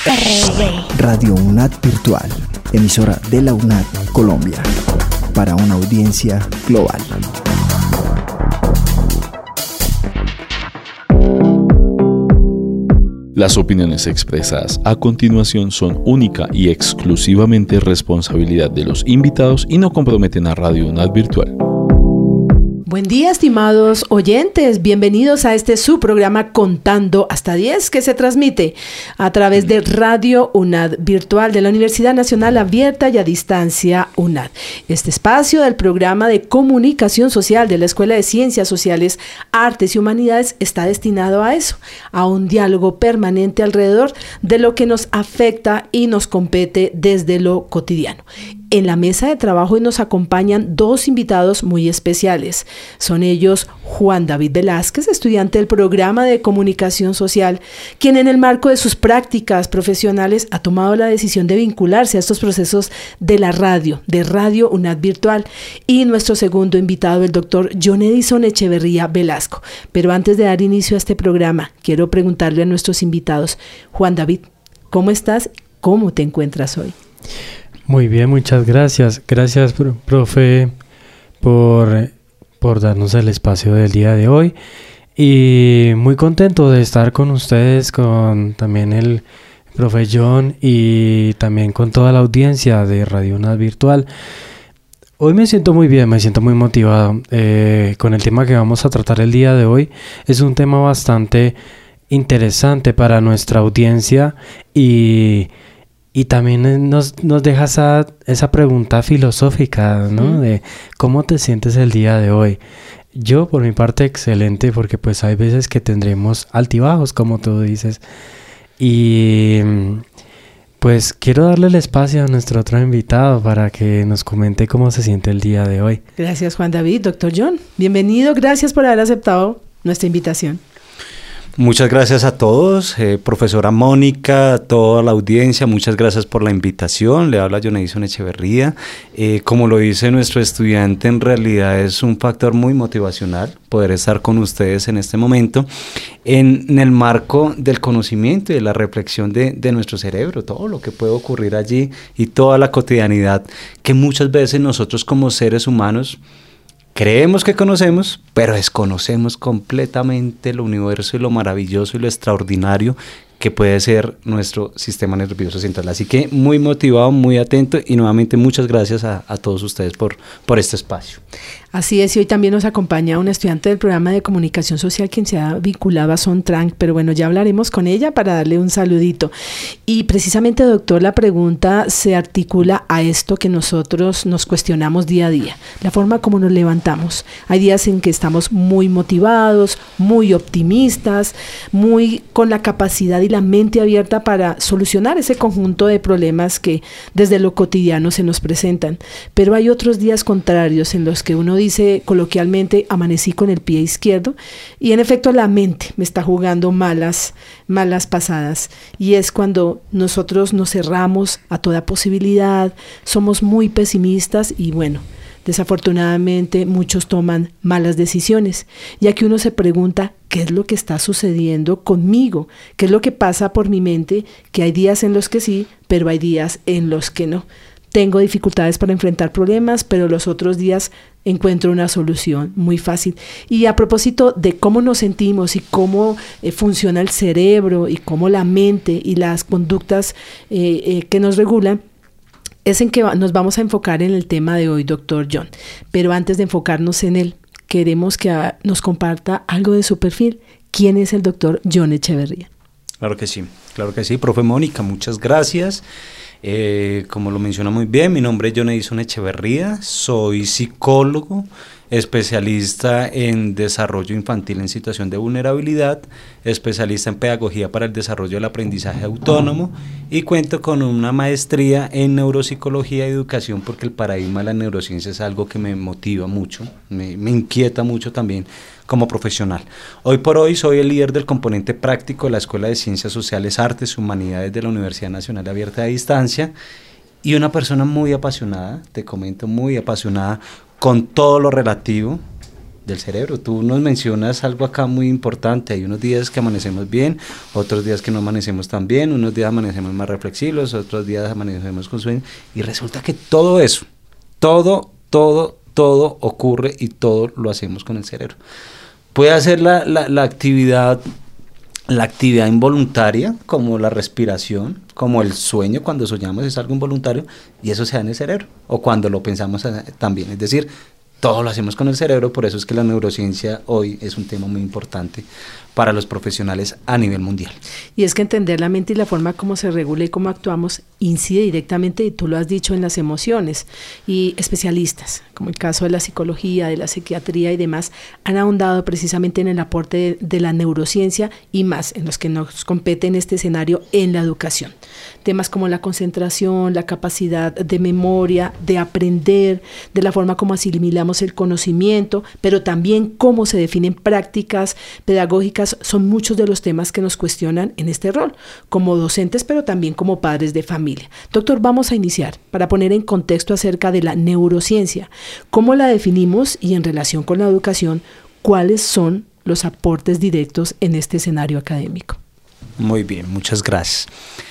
Radio UNAD Virtual, emisora de la UNAD Colombia, para una audiencia global. Las opiniones expresadas a continuación son única y exclusivamente responsabilidad de los invitados y no comprometen a Radio UNAD Virtual. Buen día, estimados oyentes. Bienvenidos a este su programa Contando hasta 10, que se transmite a través de Radio UNAD Virtual de la Universidad Nacional Abierta y a Distancia UNAD. Este espacio del programa de comunicación social de la Escuela de Ciencias Sociales, Artes y Humanidades está destinado a eso, a un diálogo permanente alrededor de lo que nos afecta y nos compete desde lo cotidiano. En la mesa de trabajo hoy nos acompañan dos invitados muy especiales. Son ellos Juan David Velázquez, estudiante del programa de comunicación social, quien en el marco de sus prácticas profesionales ha tomado la decisión de vincularse a estos procesos de la radio, de Radio UNAD Virtual. Y nuestro segundo invitado, el doctor John Edison Echeverría Velasco. Pero antes de dar inicio a este programa, quiero preguntarle a nuestros invitados, Juan David, ¿cómo estás? ¿Cómo te encuentras hoy? Muy bien, muchas gracias. Gracias, profe, por darnos el espacio del día de hoy. Y muy contento de estar con ustedes, con también el profe John y también con toda la audiencia de Radio UNAD Virtual. Hoy me siento muy bien, me siento muy motivado con el tema que vamos a tratar el día de hoy. Es un tema bastante interesante para nuestra audiencia y también nos deja esa pregunta filosófica, ¿no? De cómo te sientes el día de hoy. Yo, por mi parte, excelente, porque pues hay veces que tendremos altibajos, como tú dices. Y pues quiero darle el espacio a nuestro otro invitado para que nos comente cómo se siente el día de hoy. Gracias, Juan David. Doctor John, bienvenido. Gracias por haber aceptado nuestra invitación. Muchas gracias a todos, profesora Mónica, a toda la audiencia, muchas gracias por la invitación. Le habla John Edison Echeverría. Como lo dice nuestro estudiante, en realidad es un factor muy motivacional poder estar con ustedes en este momento en el marco del conocimiento y de la reflexión de nuestro cerebro, todo lo que puede ocurrir allí y toda la cotidianidad que muchas veces nosotros como seres humanos creemos que conocemos, pero desconocemos completamente el universo y lo maravilloso y lo extraordinario que puede ser nuestro sistema nervioso central. Así que muy motivado, muy atento y nuevamente muchas gracias a todos ustedes por este espacio. Así es, y hoy también nos acompaña una estudiante del programa de comunicación social quien se ha vinculado a Sontranc, pero bueno, ya hablaremos con ella para darle un saludito. Y precisamente, doctor, la pregunta se articula a esto que nosotros nos cuestionamos día a día, la forma como nos levantamos. Hay días en que estamos muy motivados, muy optimistas, muy con la capacidad y la mente abierta para solucionar ese conjunto de problemas que desde lo cotidiano se nos presentan. Pero hay otros días contrarios en los que uno dice coloquialmente, amanecí con el pie izquierdo, y en efecto la mente me está jugando malas pasadas, y es cuando nosotros nos cerramos a toda posibilidad, somos muy pesimistas y bueno, desafortunadamente muchos toman malas decisiones, ya que uno se pregunta qué es lo que está sucediendo conmigo, qué es lo que pasa por mi mente, que hay días en los que sí, pero hay días en los que no. Tengo dificultades para enfrentar problemas, pero los otros días encuentro una solución muy fácil. Y a propósito de cómo nos sentimos y cómo funciona el cerebro y cómo la mente y las conductas que nos regulan, es en que nos vamos a enfocar en el tema de hoy, doctor John. Pero antes de enfocarnos en él, queremos que nos comparta algo de su perfil. ¿Quién es el doctor John Echeverría? Claro que sí, profe Mónica, muchas gracias. Como lo menciona muy bien, mi nombre es John Edison Echeverría, soy psicólogo, especialista en desarrollo infantil en situación de vulnerabilidad, especialista en pedagogía para el desarrollo del aprendizaje autónomo y cuento con una maestría en neuropsicología y educación porque el paradigma de la neurociencia es algo que me motiva mucho, me inquieta mucho también como profesional. Hoy por hoy soy el líder del componente práctico de la Escuela de Ciencias Sociales, Artes y Humanidades de la Universidad Nacional Abierta a Distancia y una persona muy apasionada, te comento, muy apasionada con todo lo relativo del cerebro. Tú nos mencionas algo acá muy importante. Hay unos días que amanecemos bien, otros días que no amanecemos tan bien, unos días amanecemos más reflexivos, otros días amanecemos con sueño, y resulta que todo eso, todo ocurre y todo lo hacemos con el cerebro. Puede hacer la actividad involuntaria, como la respiración, como el sueño. Cuando soñamos es algo involuntario y eso se da en el cerebro, o cuando lo pensamos también, es decir, todo lo hacemos con el cerebro. Por eso es que la neurociencia hoy es un tema muy importante para los profesionales a nivel mundial. Y es que entender la mente y la forma como se regula y cómo actuamos incide directamente, y tú lo has dicho, en las emociones. Y especialistas, como el caso de la psicología, de la psiquiatría y demás, han ahondado precisamente en el aporte de la neurociencia y más en los que nos compete en este escenario en la educación. Temas como la concentración, la capacidad de memoria, de aprender, de la forma como asimilamos el conocimiento, pero también cómo se definen prácticas pedagógicas, son muchos de los temas que nos cuestionan en este rol, como docentes, pero también como padres de familia. Doctor, vamos a iniciar para poner en contexto acerca de la neurociencia, cómo la definimos y en relación con la educación, cuáles son los aportes directos en este escenario académico. Muy bien, muchas gracias.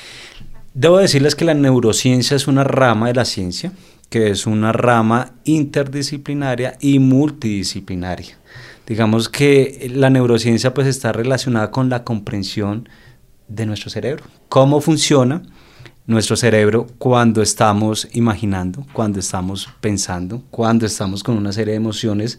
Debo decirles que la neurociencia es una rama de la ciencia, que es una rama interdisciplinaria y multidisciplinaria. Digamos que la neurociencia pues está relacionada con la comprensión de nuestro cerebro. ¿Cómo funciona nuestro cerebro cuando estamos imaginando, cuando estamos pensando, cuando estamos con una serie de emociones?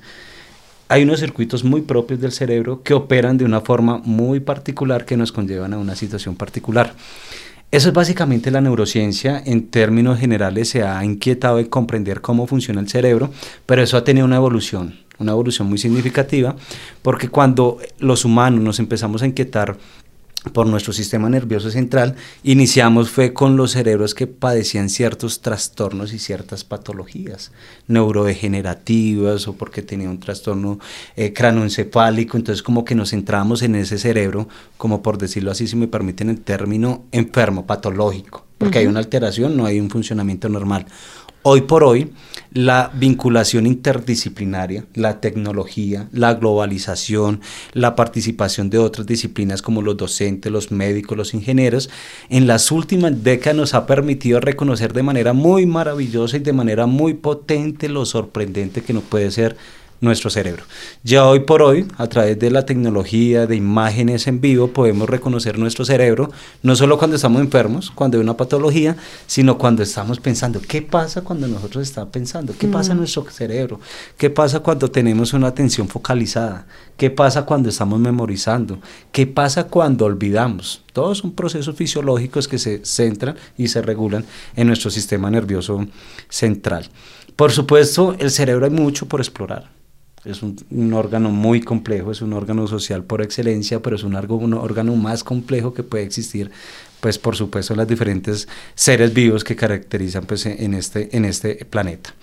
Hay unos circuitos muy propios del cerebro que operan de una forma muy particular que nos conllevan a una situación particular. Eso es básicamente la neurociencia. En términos generales se ha inquietado en comprender cómo funciona el cerebro, pero eso ha tenido una evolución muy significativa, porque cuando los humanos nos empezamos a inquietar por nuestro sistema nervioso central, iniciamos fue con los cerebros que padecían ciertos trastornos y ciertas patologías neurodegenerativas, o porque tenía un trastorno cranoencefálico. Entonces como que nos centramos en ese cerebro, como por decirlo así, si me permiten el término, enfermo, patológico, porque hay una alteración, no hay un funcionamiento normal. Hoy por hoy, la vinculación interdisciplinaria, la tecnología, la globalización, la participación de otras disciplinas como los docentes, los médicos, los ingenieros, en las últimas décadas nos ha permitido reconocer de manera muy maravillosa y de manera muy potente lo sorprendente que nos puede ser nuestro cerebro. Ya hoy por hoy, a través de la tecnología, de imágenes en vivo, podemos reconocer nuestro cerebro, no solo cuando estamos enfermos, cuando hay una patología, sino cuando estamos pensando. ¿Qué pasa cuando nosotros estamos pensando? ¿Qué pasa en nuestro cerebro? ¿Qué pasa cuando tenemos una atención focalizada? ¿Qué pasa cuando estamos memorizando? ¿Qué pasa cuando olvidamos? Todos son procesos fisiológicos que se centran y se regulan en nuestro sistema nervioso central. Por supuesto, el cerebro hay mucho por explorar. Es un órgano muy complejo, es un órgano social por excelencia, pero es un órgano más complejo que puede existir, pues por supuesto, en los diferentes seres vivos que caracterizan pues, en este planeta.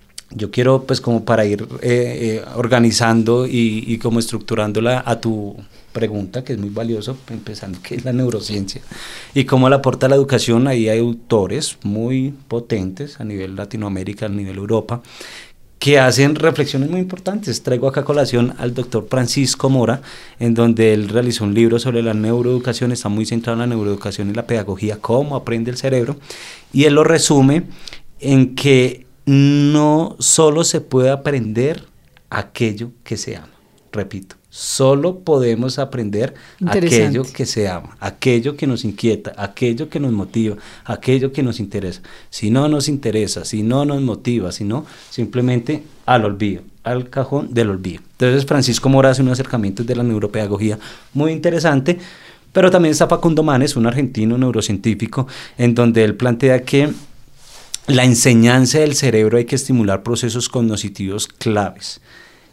Yo quiero, pues como para ir organizando y como estructurándola a tu pregunta, que es muy valioso, empezando que es la neurociencia y cómo la aporta la educación. Ahí hay autores muy potentes a nivel Latinoamérica, a nivel Europa, que hacen reflexiones muy importantes. Traigo acá a colación al doctor Francisco Mora, en donde él realizó un libro sobre la neuroeducación, está muy centrado en la neuroeducación y la pedagogía, cómo aprende el cerebro, y él lo resume en que no solo se puede aprender aquello que se ama. Repito, solo podemos aprender aquello que se ama, aquello que nos inquieta, aquello que nos motiva, aquello que nos interesa. Si no nos interesa, si no nos motiva, si no, simplemente al olvido, al cajón del olvido. Entonces Francisco Mora hace un acercamiento de la neuropedagogía muy interesante, pero también está Facundo Manes, un argentino neurocientífico, en donde él plantea que la enseñanza del cerebro hay que estimular procesos cognitivos claves.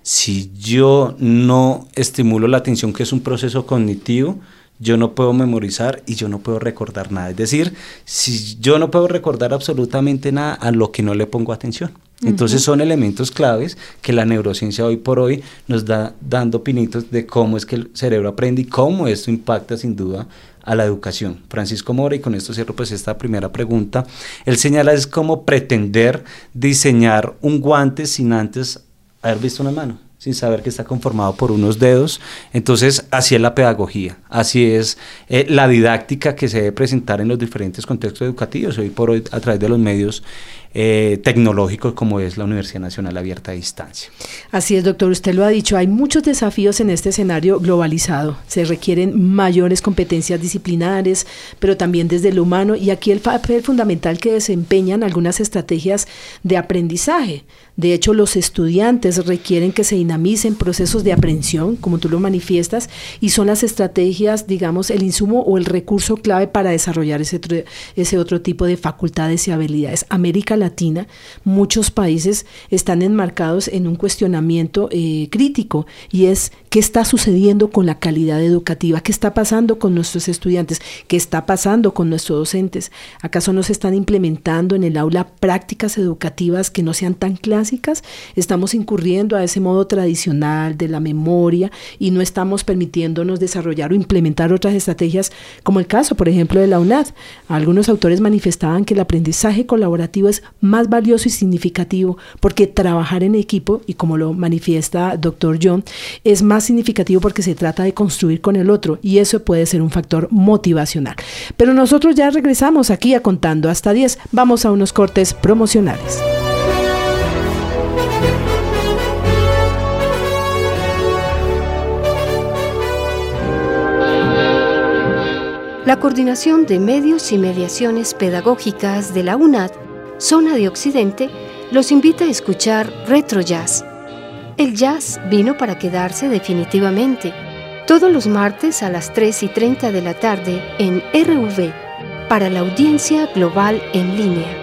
Si yo no estimulo la atención, que es un proceso cognitivo, yo no puedo memorizar y yo no puedo recordar nada. Es decir, si yo no puedo recordar absolutamente nada a lo que no le pongo atención. Entonces son elementos claves que la neurociencia hoy por hoy nos da dando pinitos de cómo es que el cerebro aprende y cómo esto impacta sin duda a la educación. Francisco Mora, y con esto cierro pues esta primera pregunta, él señala es como pretender diseñar un guante sin antes haber visto una mano. sin saber que está conformado por unos dedos. Entonces, así es la pedagogía, así es la didáctica que se debe presentar en los diferentes contextos educativos, hoy por hoy a través de los medios tecnológicos como es la Universidad Nacional Abierta a Distancia. Así es, doctor, usted lo ha dicho, hay muchos desafíos en este escenario globalizado, se requieren mayores competencias disciplinares, pero también desde lo humano, y aquí el papel fundamental que desempeñan algunas estrategias de aprendizaje. De hecho, los estudiantes requieren que se dinamicen procesos de aprehensión, como tú lo manifiestas, y son las estrategias, digamos, el insumo o el recurso clave para desarrollar ese otro tipo de facultades y habilidades. América Latina, muchos países están enmarcados en un cuestionamiento crítico, y es qué está sucediendo con la calidad educativa, qué está pasando con nuestros estudiantes, qué está pasando con nuestros docentes. ¿Acaso no se están implementando en el aula prácticas educativas que no sean tan clásicas? Estamos incurriendo a ese modo tradicional de la memoria y no estamos permitiéndonos desarrollar o implementar otras estrategias, como el caso, por ejemplo, de la UNAD. Algunos autores manifestaban que el aprendizaje colaborativo es más valioso y significativo porque trabajar en equipo, y como lo manifiesta doctor John, es más significativo porque se trata de construir con el otro, y eso puede ser un factor motivacional. Pero nosotros ya regresamos aquí a Contando hasta 10. Vamos a unos cortes promocionales. La Coordinación de Medios y Mediaciones Pedagógicas de la UNAD, Zona de Occidente, los invita a escuchar Retro Jazz. El jazz vino para quedarse definitivamente. Todos los martes a las 3:30 de la tarde en RV, para la audiencia global en línea.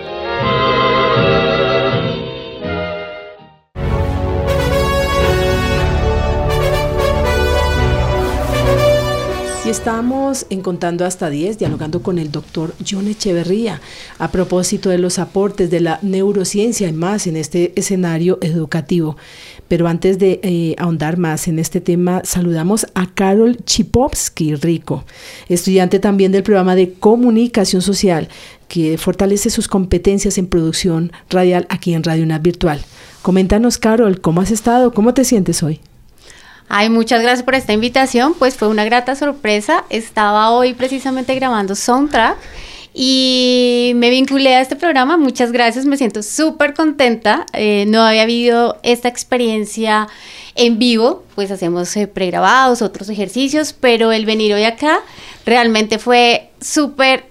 Y estamos en Contando hasta 10, dialogando con el doctor John Echeverría a propósito de los aportes de la neurociencia y más en este escenario educativo. Pero antes de ahondar más en este tema, saludamos a Karol Chipovsky Rico, estudiante también del programa de Comunicación Social, que fortalece sus competencias en producción radial aquí en Radio UNAD Virtual. Coméntanos, Karol, ¿cómo has estado? ¿Cómo te sientes hoy? Ay, muchas gracias por esta invitación, pues fue una grata sorpresa. Estaba hoy precisamente grabando Soundtrack y me vinculé a este programa. Muchas gracias, me siento súper contenta. No había habido esta experiencia en vivo, pues hacemos pregrabados, otros ejercicios, pero el venir hoy acá realmente fue súper...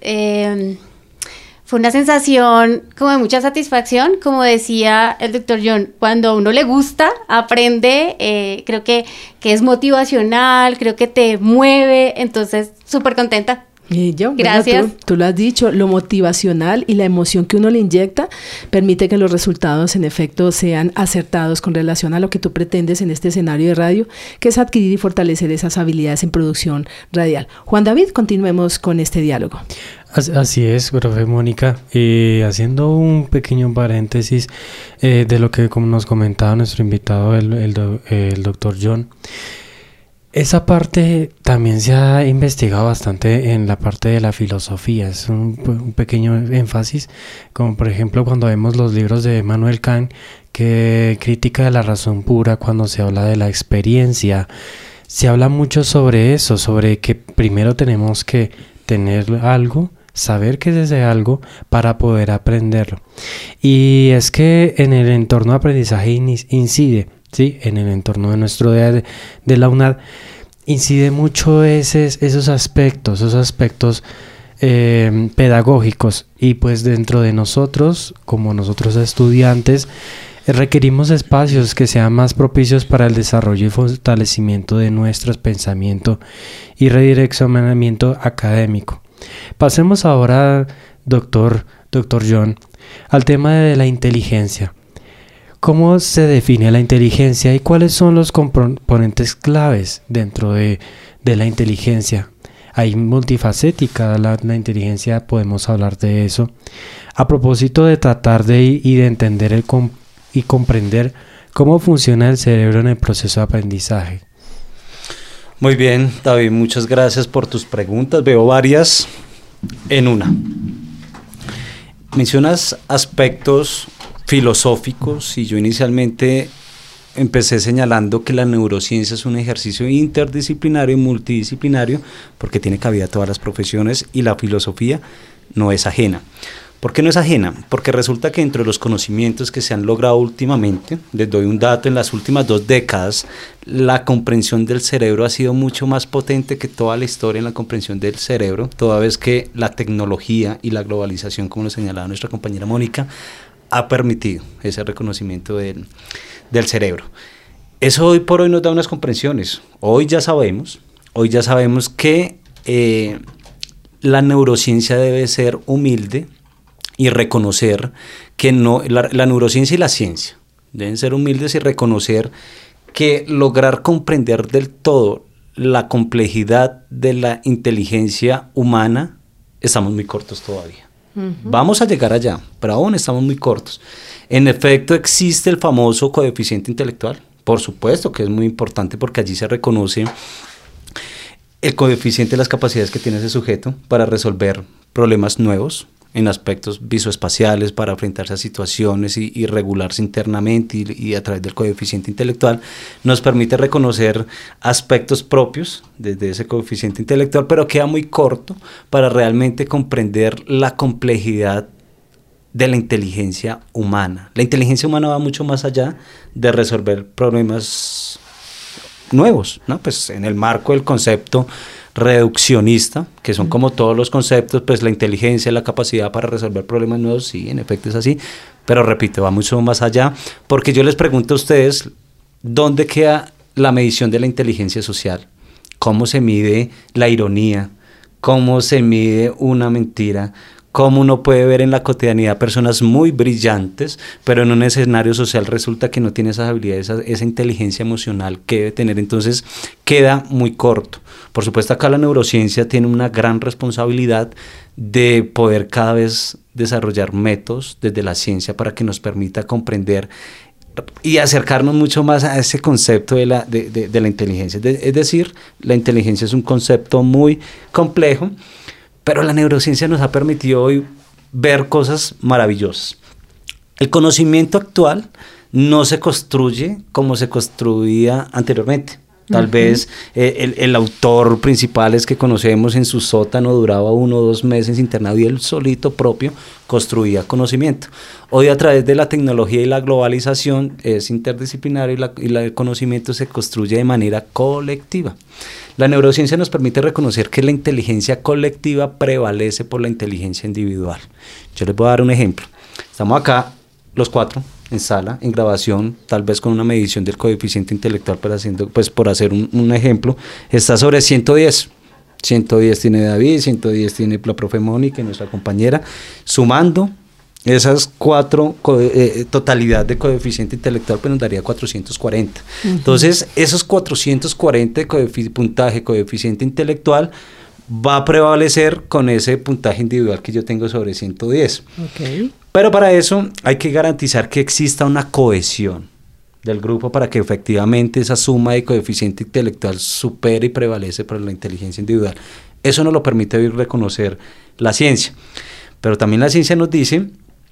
Fue una sensación como de mucha satisfacción, como decía el doctor John, cuando a uno le gusta, aprende, creo que es motivacional, creo que te mueve, entonces súper contenta. Gracias. Bueno, tú lo has dicho, lo motivacional y la emoción que uno le inyecta permite que los resultados en efecto sean acertados con relación a lo que tú pretendes en este escenario de radio, que es adquirir y fortalecer esas habilidades en producción radial. Juan David, continuemos con este diálogo. Así es, profe Mónica, haciendo un pequeño paréntesis de lo que como nos comentaba nuestro invitado, el doctor John. Esa parte también se ha investigado bastante en la parte de la filosofía, es un pequeño énfasis, como por ejemplo cuando vemos los libros de Immanuel Kant, que critica de la razón pura cuando se habla de la experiencia. Se habla mucho sobre eso, sobre que primero tenemos que tener algo, saber qué es ese algo para poder aprenderlo. Y es que en el entorno de aprendizaje incide, ¿sí? En el entorno de nuestro de la UNAD incide mucho esos aspectos pedagógicos, y pues dentro de nosotros, como nosotros estudiantes, requerimos espacios que sean más propicios para el desarrollo y fortalecimiento de nuestros pensamientos y redireccionamiento académico. Pasemos ahora, doctor John, al tema de la inteligencia. ¿Cómo se define la inteligencia y cuáles son los componentes claves dentro de la inteligencia? Hay multifacética la inteligencia, podemos hablar de eso. A propósito de tratar de entender y comprender cómo funciona el cerebro en el proceso de aprendizaje. Muy bien, David, muchas gracias por tus preguntas. Veo varias en una. Mencionas aspectos filosóficos y yo inicialmente empecé señalando que la neurociencia es un ejercicio interdisciplinario y multidisciplinario porque tiene cabida a todas las profesiones y la filosofía no es ajena. ¿Por qué no es ajena? Porque resulta que entre los conocimientos que se han logrado últimamente, les doy un dato, en las últimas 2 décadas, la comprensión del cerebro ha sido mucho más potente que toda la historia en la comprensión del cerebro, toda vez que la tecnología y la globalización, como lo señalaba nuestra compañera Mónica, ha permitido ese reconocimiento del cerebro. Eso hoy por hoy nos da unas comprensiones. Hoy ya sabemos que la neurociencia debe ser humilde y reconocer que no, la neurociencia y la ciencia deben ser humildes y reconocer que lograr comprender del todo la complejidad de la inteligencia humana, estamos muy cortos todavía. Vamos a llegar allá, pero aún estamos muy cortos. En efecto, existe el famoso coeficiente intelectual, por supuesto que es muy importante porque allí se reconoce el coeficiente de las capacidades que tiene ese sujeto para resolver problemas nuevos en aspectos visoespaciales, para enfrentarse a situaciones y regularse internamente, y a través del coeficiente intelectual nos permite reconocer aspectos propios desde ese coeficiente intelectual, pero queda muy corto para realmente comprender la complejidad de la inteligencia humana. La inteligencia humana va mucho más allá de resolver problemas nuevos, ¿no? Pues en el marco del concepto reduccionista, que son como todos los conceptos, pues la inteligencia, la capacidad para resolver problemas nuevos, sí, en efecto es así, pero repito, va mucho más allá, porque yo les pregunto a ustedes, ¿dónde queda la medición de la inteligencia social? ¿Cómo se mide la ironía? ¿Cómo se mide una mentira? Cómo uno puede ver en la cotidianidad personas muy brillantes, pero en un escenario social resulta que no tiene esas habilidades, esa inteligencia emocional que debe tener, entonces queda muy corto. Por supuesto, acá la neurociencia tiene una gran responsabilidad de poder cada vez desarrollar métodos desde la ciencia para que nos permita comprender y acercarnos mucho más a ese concepto de la inteligencia. Es decir, la inteligencia es un concepto muy complejo, pero la neurociencia nos ha permitido hoy ver cosas maravillosas. El conocimiento actual no se construye como se construía anteriormente. Tal vez el autor principal es que conocemos en su sótano, duraba 1 o 2 meses internado y él solito propio construía conocimiento. Hoy a través de la tecnología y la globalización es interdisciplinario y el conocimiento se construye de manera colectiva. La neurociencia nos permite reconocer que la inteligencia colectiva prevalece por la inteligencia individual. Yo les voy a dar un ejemplo. Estamos acá los 4 en sala, en grabación, tal vez con una medición del coeficiente intelectual, por hacer un ejemplo, está sobre 110. 110 tiene David, 110 tiene la profe Mónica, nuestra compañera, sumando esas 4 totalidad de coeficiente intelectual, pues nos daría 440. Entonces, esos 440 de puntaje coeficiente intelectual va a prevalecer con ese puntaje individual que yo tengo sobre 110. Okay. Pero para eso hay que garantizar que exista una cohesión del grupo para que efectivamente esa suma de coeficiente intelectual supere y prevalece por la inteligencia individual. Eso nos lo permite hoy reconocer la ciencia. Pero también la ciencia nos dice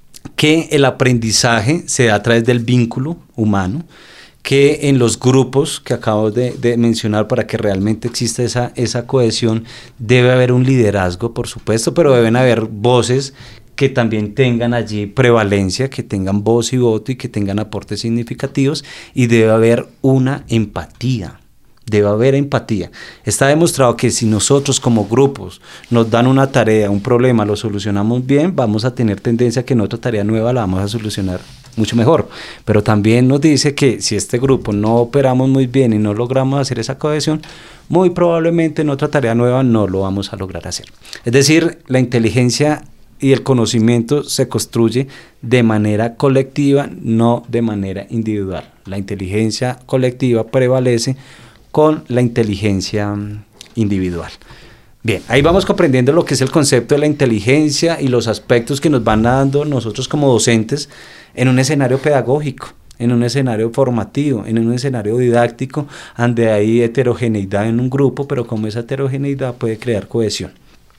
que el aprendizaje se da a través del vínculo humano, que en los grupos que acabo de mencionar, para que realmente exista esa cohesión, debe haber un liderazgo, por supuesto, pero deben haber voces que también tengan allí prevalencia, que tengan voz y voto y que tengan aportes significativos, y debe haber una empatía. Debe haber empatía. Está demostrado que si nosotros como grupos nos dan una tarea, un problema, lo solucionamos bien, vamos a tener tendencia a que en otra tarea nueva la vamos a solucionar mucho mejor. Pero también nos dice que si este grupo no operamos muy bien y no logramos hacer esa cohesión, muy probablemente en otra tarea nueva no lo vamos a lograr hacer. Es decir, la inteligencia y el conocimiento se construye de manera colectiva, no de manera individual. La inteligencia colectiva prevalece con la inteligencia individual. Bien, ahí vamos comprendiendo lo que es el concepto de la inteligencia y los aspectos que nos van dando nosotros como docentes en un escenario pedagógico, en un escenario formativo, en un escenario didáctico, donde hay heterogeneidad en un grupo, pero como esa heterogeneidad puede crear cohesión.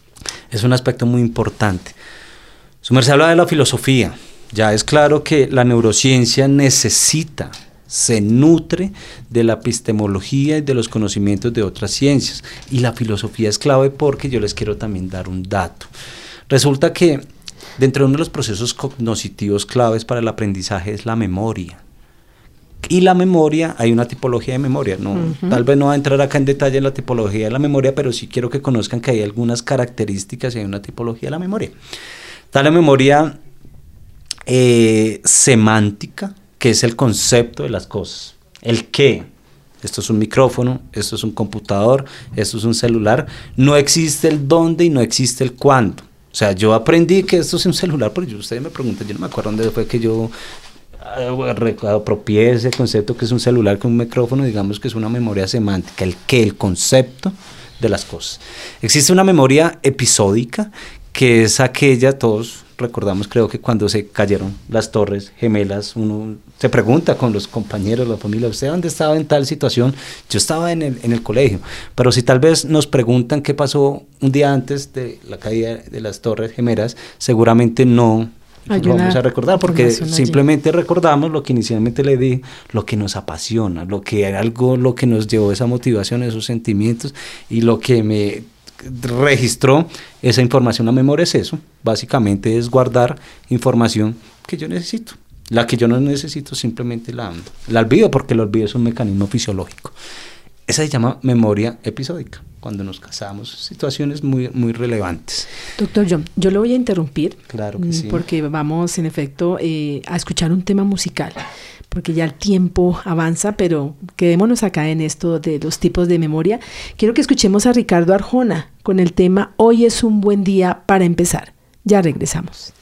Es un aspecto muy importante. Su merced habla de la filosofía. Ya es claro que la neurociencia necesita se nutre de la epistemología y de los conocimientos de otras ciencias. Y la filosofía es clave porque yo les quiero también dar un dato. Resulta que dentro de uno de los procesos cognitivos claves para el aprendizaje es la memoria. Y la memoria, hay una tipología de memoria, ¿no? Tal vez no va a entrar acá en detalle en la tipología de la memoria, pero sí quiero que conozcan que hay algunas características y hay una tipología de la memoria. Está la memoria semántica, que es el concepto de las cosas. El qué. Esto es un micrófono, esto es un computador, esto es un celular. No existe el dónde y no existe el cuándo. O sea, yo aprendí que esto es un celular, porque ustedes me preguntan, yo no me acuerdo dónde fue que yo apropié ese concepto que es un celular con un micrófono. Digamos que es una memoria semántica, el qué, el concepto de las cosas. Existe una memoria episódica, que es aquella, todos recordamos, creo que cuando se cayeron las torres gemelas, uno se pregunta con los compañeros, la familia, ¿usted dónde estaba en tal situación? Yo estaba en el colegio, pero si tal vez nos preguntan qué pasó un día antes de la caída de las torres gemelas, seguramente no lo vamos a recordar, porque simplemente recordamos lo que inicialmente le di, lo que nos apasiona, lo que nos llevó esa motivación, esos sentimientos, y lo que me registró esa información. La memoria es eso, básicamente es guardar información que yo necesito. La que yo no necesito simplemente la olvido, porque el olvido es un mecanismo fisiológico. Esa se llama memoria episódica, cuando nos casamos, situaciones muy, muy relevantes. Doctor John, yo lo voy a interrumpir, claro que sí, porque vamos en efecto a escuchar un tema musical, porque ya el tiempo avanza, pero quedémonos acá en esto de los tipos de memoria. Quiero que escuchemos a Ricardo Arjona con el tema Hoy es un buen día para empezar. Ya regresamos.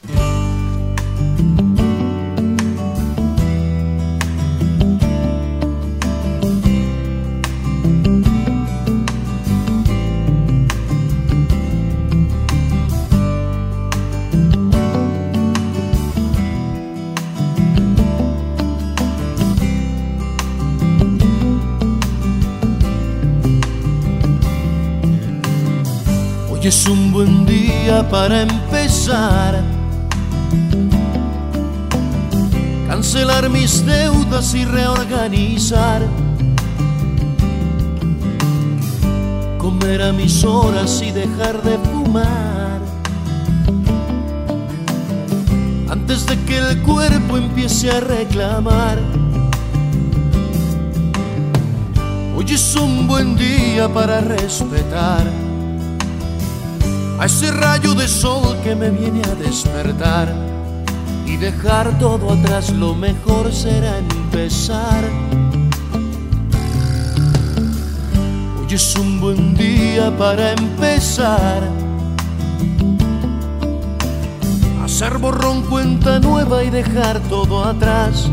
Hoy es un buen día para empezar, cancelar mis deudas y reorganizar, comer a mis horas y dejar de fumar, antes de que el cuerpo empiece a reclamar. Hoy es un buen día para respetar a ese rayo de sol que me viene a despertar, y dejar todo atrás. Lo mejor será empezar. Hoy es un buen día para empezar, hacer borrón cuenta nueva y dejar todo atrás,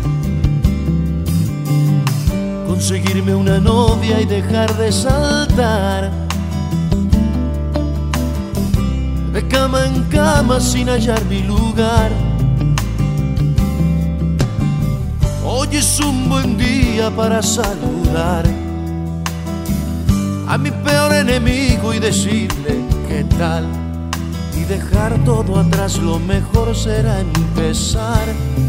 conseguirme una novia y dejar de saltar de cama en cama sin hallar mi lugar. Hoy es un buen día para saludar a mi peor enemigo y decirle qué tal, y dejar todo atrás. Lo mejor será empezar,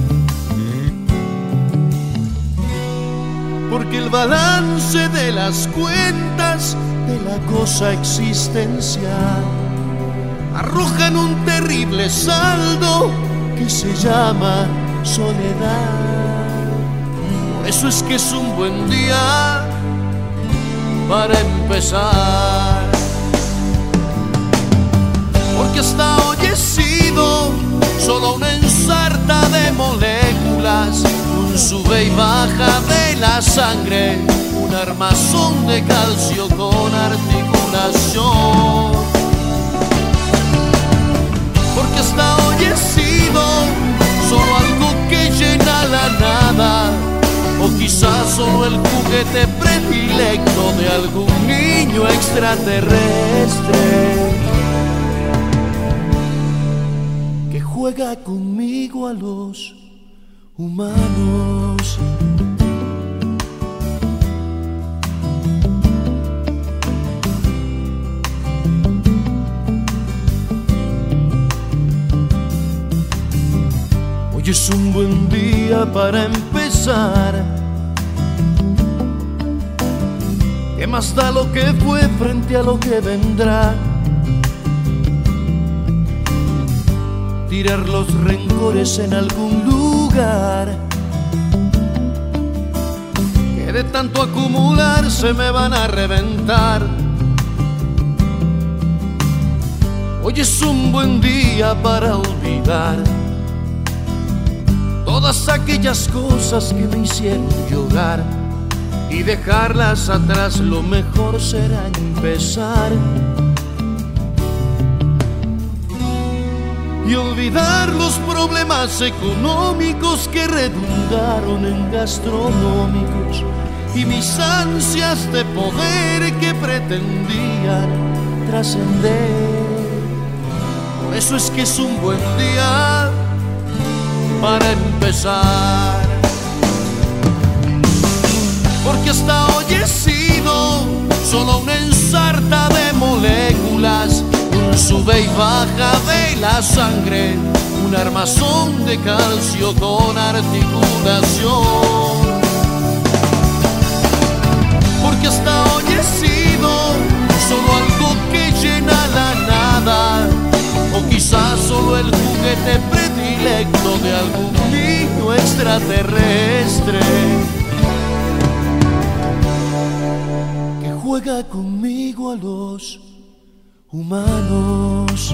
porque el balance de las cuentas de la cosa existencial arrojan un terrible saldo que se llama soledad. Por eso es que es un buen día para empezar, porque hasta hoy he sido solo una ensarta de moléculas, un sube y baja de la sangre, un armazón de calcio con articulación. Porque hasta hoy he sido solo algo que llena la nada, o quizás solo el juguete predilecto de algún niño extraterrestre que juega conmigo a los humanos. Hoy Hoy es un buen día para empezar. ¿Qué más da lo que fue frente a lo que vendrá? Tirar los rencores en algún lugar, que de tanto acumular se me van a reventar. Hoy es un buen día para olvidar todas aquellas cosas que me hicieron llorar y dejarlas atrás. Lo mejor será empezar y olvidar los problemas económicos que redundaron en gastronómicos y mis ansias de poder que pretendían trascender. Por eso es que es un buen día para empezar, porque hasta hoy he sido solo una ensarta de moléculas, un sube y baja de la sangre, un armazón de calcio con articulación. Porque hasta hoy he sido solo algo que llena la nada, o quizás solo el juguete predilecto de algún niño extraterrestre que juega conmigo a los humanos.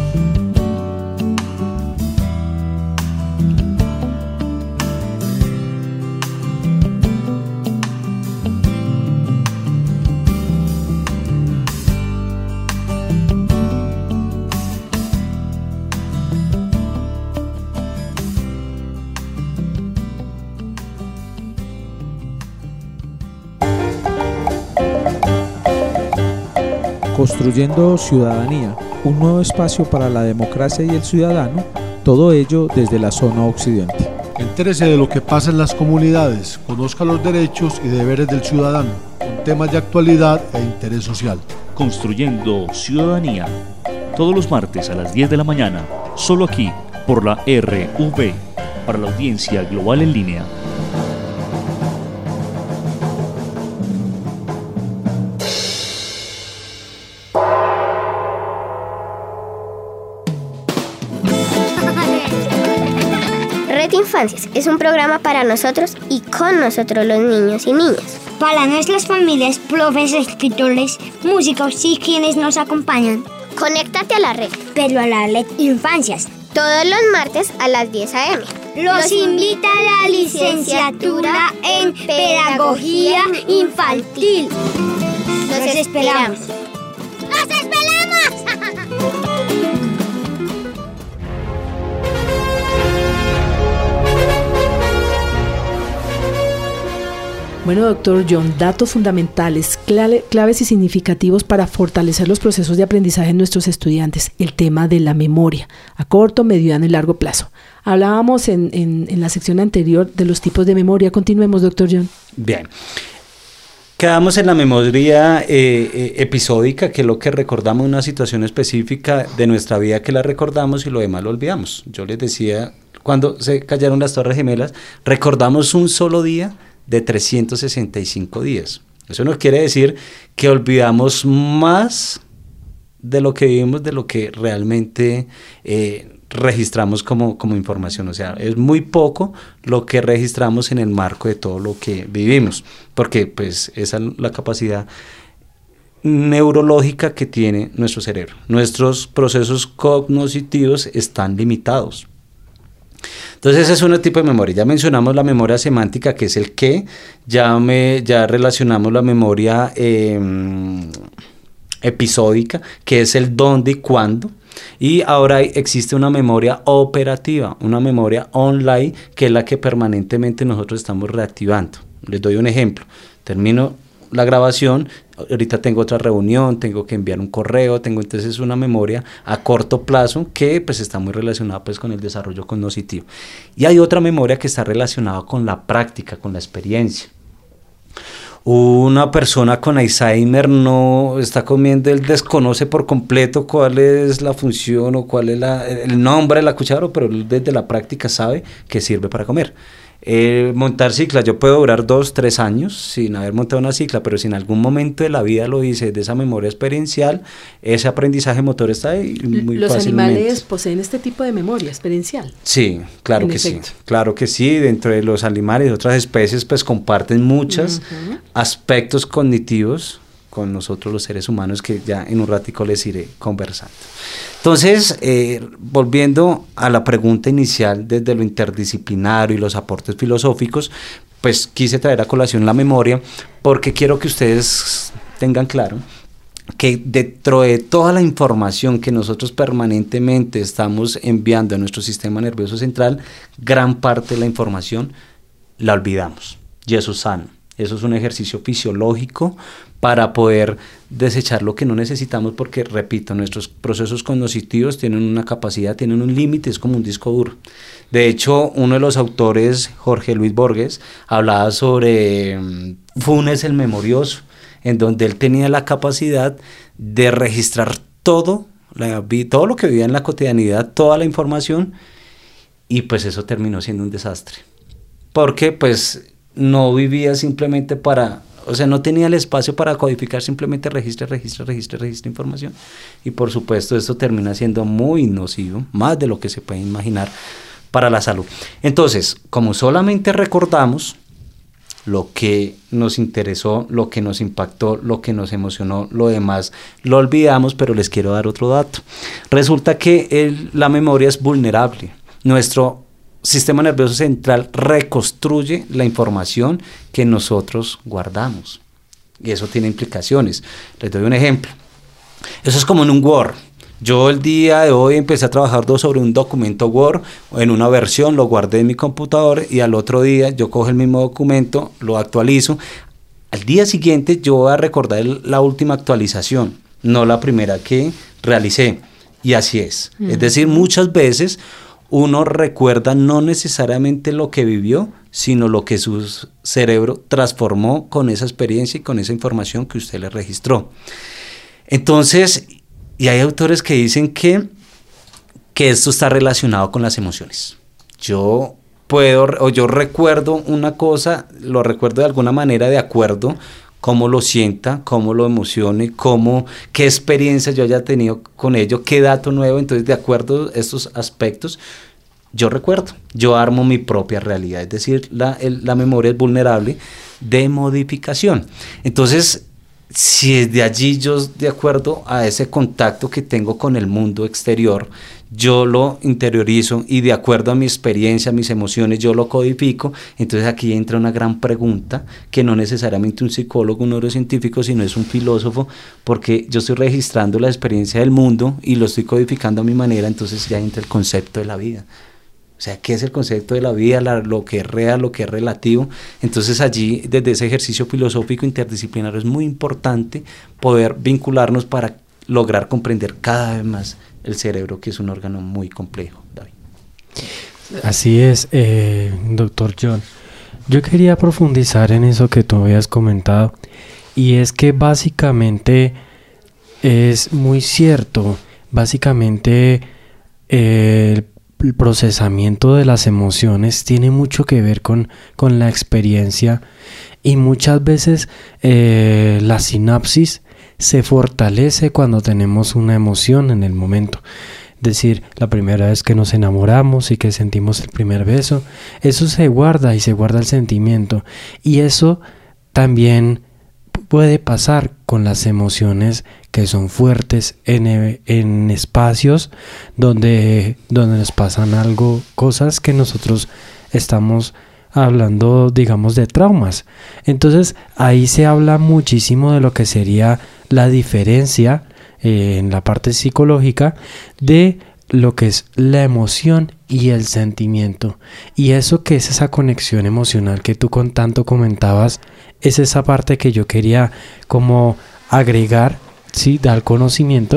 Construyendo ciudadanía, un nuevo espacio para la democracia y el ciudadano, todo ello desde la zona occidente. Entérese de lo que pasa en las comunidades, conozca los derechos y deberes del ciudadano, con temas de actualidad e interés social. Construyendo ciudadanía, todos los martes a las 10 de la mañana, solo aquí, por la RV, para la audiencia global en línea. Infancias es un programa para nosotros y con nosotros los niños y niñas. Para nuestras familias, profes, escritores, músicos y quienes nos acompañan. Conéctate a la red. Pero a la red Infancias. Todos los martes a las 10 a.m. Los invita a la licenciatura en Pedagogía Infantil. Los esperamos. ¡Los esperamos! Bueno, doctor John, datos fundamentales, claves y significativos para fortalecer los procesos de aprendizaje en nuestros estudiantes. El tema de la memoria, a corto, mediano y largo plazo. Hablábamos en la sección anterior de los tipos de memoria. Continuemos, doctor John. Bien. Quedamos en la memoria episódica, que es lo que recordamos, una situación específica de nuestra vida que la recordamos y lo demás lo olvidamos. Yo les decía, cuando se cayeron las Torres Gemelas, recordamos un solo día de 365 días. Eso no quiere decir que olvidamos más de lo que vivimos, de lo que realmente registramos como información. O sea, es muy poco lo que registramos en el marco de todo lo que vivimos, porque pues esa es la capacidad neurológica que tiene nuestro cerebro. Nuestros procesos cognitivos están limitados. Entonces ese es un tipo de memoria. Ya mencionamos la memoria semántica, que es el qué, ya relacionamos la memoria episódica, que es el dónde y cuándo, y ahora existe una memoria operativa, una memoria online, que es la que permanentemente nosotros estamos reactivando. Les doy un ejemplo. Termino la grabación, ahorita tengo otra reunión, tengo que enviar un correo, entonces una memoria a corto plazo que pues está muy relacionada pues con el desarrollo cognitivo. Y hay otra memoria que está relacionada con la práctica, con la experiencia. Una persona con Alzheimer no está comiendo, él desconoce por completo cuál es la función o cuál es el nombre de la cuchara, pero él desde la práctica sabe que sirve para comer. Montar cicla, yo puedo durar 2-3 años sin haber montado una cicla, pero si en algún momento de la vida lo hice de esa memoria experiencial, ese aprendizaje motor está ahí muy ¿Los fácilmente. animales poseen este tipo de memoria experiencial? Sí, claro que sí, claro que sí. Dentro de los animales y otras especies pues comparten muchos aspectos cognitivos con nosotros los seres humanos, que ya en un ratico les iré conversando. Entonces, volviendo a la pregunta inicial desde lo interdisciplinario y los aportes filosóficos, pues quise traer a colación la memoria porque quiero que ustedes tengan claro que dentro de toda la información que nosotros permanentemente estamos enviando a nuestro sistema nervioso central, gran parte de la información la olvidamos, y eso es sano. Eso es un ejercicio fisiológico para poder desechar lo que no necesitamos, porque, repito, nuestros procesos cognitivos tienen una capacidad, tienen un límite, es como un disco duro. De hecho, uno de los autores, Jorge Luis Borges, hablaba sobre Funes el Memorioso, en donde él tenía la capacidad de registrar todo lo que vivía en la cotidianidad, toda la información, y pues eso terminó siendo un desastre. Porque pues no vivía simplemente no tenía el espacio para codificar, simplemente registra información, y por supuesto esto termina siendo muy nocivo, más de lo que se puede imaginar para la salud. Entonces, como solamente recordamos lo que nos interesó, lo que nos impactó, lo que nos emocionó, lo demás lo olvidamos, pero les quiero dar otro dato. Resulta que la memoria es vulnerable. Nuestro sistema nervioso central reconstruye la información que nosotros guardamos, y eso tiene implicaciones. Les doy un ejemplo. Eso es como en un Word. Yo el día de hoy empecé a trabajar sobre un documento Word, en una versión, lo guardé en mi computador, y al otro día yo cojo el mismo documento, lo actualizo. Al día siguiente yo voy a recordar la última actualización, no la primera que realicé, y así es. Es decir, muchas veces uno recuerda no necesariamente lo que vivió, sino lo que su cerebro transformó con esa experiencia y con esa información que usted le registró. Entonces, y hay autores que dicen que esto está relacionado con las emociones. Yo recuerdo una cosa, lo recuerdo de alguna manera de acuerdo cómo lo sienta, cómo lo emocione, qué experiencia yo haya tenido con ello, qué dato nuevo. Entonces, de acuerdo a estos aspectos, yo recuerdo, yo armo mi propia realidad. Es decir, la memoria es vulnerable de modificación. Entonces, si desde allí yo, de acuerdo a ese contacto que tengo con el mundo exterior, yo lo interiorizo, y de acuerdo a mi experiencia, a mis emociones, yo lo codifico, entonces aquí entra una gran pregunta que no necesariamente un psicólogo, un neurocientífico, sino es un filósofo, porque yo estoy registrando la experiencia del mundo y lo estoy codificando a mi manera. Entonces ya entra el concepto de la vida. O sea, ¿qué es el concepto de la vida? Lo que es real, lo que es relativo. Entonces allí, desde ese ejercicio filosófico interdisciplinario, es muy importante poder vincularnos para lograr comprender cada vez más el cerebro, que es un órgano muy complejo, David. Así es, doctor John. Yo quería profundizar en eso que tú habías comentado, y es que básicamente es muy cierto. Básicamente el procesamiento de las emociones tiene mucho que ver con la experiencia, y muchas veces la sinapsis se fortalece cuando tenemos una emoción en el momento. Es decir, la primera vez que nos enamoramos y que sentimos el primer beso, eso se guarda, y se guarda el sentimiento, y eso también puede pasar con las emociones que son fuertes en espacios donde nos pasan cosas que nosotros estamos hablando, digamos, de traumas. Entonces ahí se habla muchísimo de lo que sería la diferencia en la parte psicológica de lo que es la emoción y el sentimiento. Y eso que es esa conexión emocional que tú tanto comentabas, es esa parte que yo quería como agregar, ¿sí?, dar conocimiento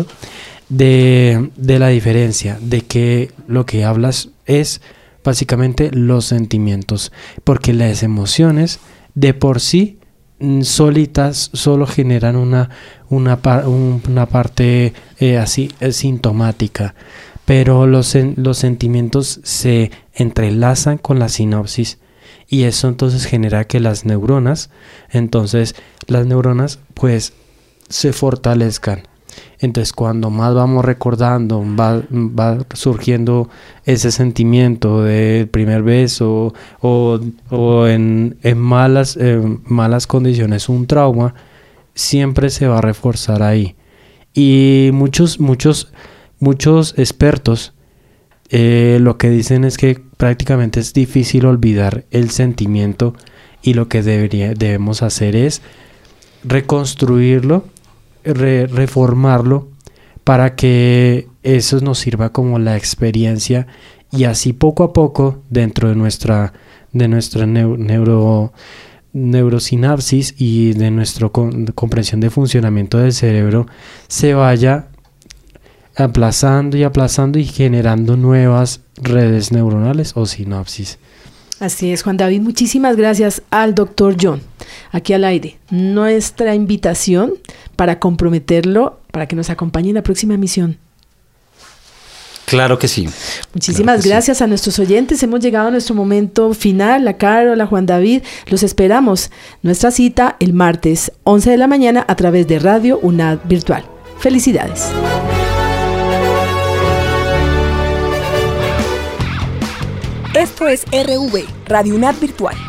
de la diferencia, de que lo que hablas es básicamente los sentimientos, porque las emociones de por sí solitas solo generan una parte así sintomática, pero los sentimientos se entrelazan con la sinapsis y eso entonces genera que las neuronas pues se fortalezcan. Entonces cuando más vamos recordando, va surgiendo ese sentimiento del primer beso o en malas condiciones un trauma, siempre se va a reforzar ahí. Y muchos expertos lo que dicen es que prácticamente es difícil olvidar el sentimiento y lo que debemos hacer es reconstruirlo, reformarlo para que eso nos sirva como la experiencia y así poco a poco dentro de nuestra neurosinapsis y de nuestra comprensión de funcionamiento del cerebro se vaya aplazando y generando nuevas redes neuronales o sinapsis. Así es, Juan David, muchísimas gracias al doctor John. Aquí al aire, nuestra invitación para comprometerlo, para que nos acompañe en la próxima emisión. Claro que sí. Muchísimas gracias a nuestros oyentes. Hemos llegado a nuestro momento final. A Carol, a Juan David, los esperamos. Nuestra cita el martes 11 de la mañana a través de Radio UNAD Virtual. Felicidades. Esto es RV, Radio UNAD Virtual.